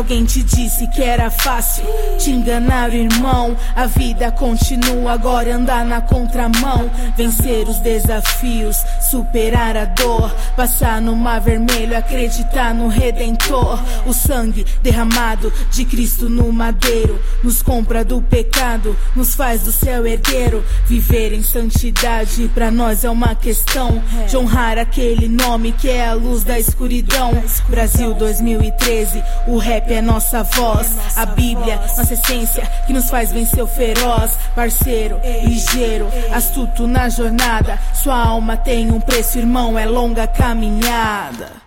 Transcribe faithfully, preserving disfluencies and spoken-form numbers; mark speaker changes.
Speaker 1: alguém te disse que era fácil, te enganaram, irmão. A vida continua, agora é andar na contramão. Vencer os desafios, superar a dor, passar no mar vermelho, acreditar no Redentor. O sangue derramado de Cristo no madeiro nos compra do pecado, nos faz do céu herdeiro. Viver em santidade pra nós é uma questão de honrar aquele nome que é a luz da escuridão. Brasil dois mil e treze, o rap é nossa voz, a Bíblia, nossa essência que nos faz vencer o feroz. Parceiro, ligeiro, astuto na jornada, sua alma tem um preço, irmão, é longa caminhada.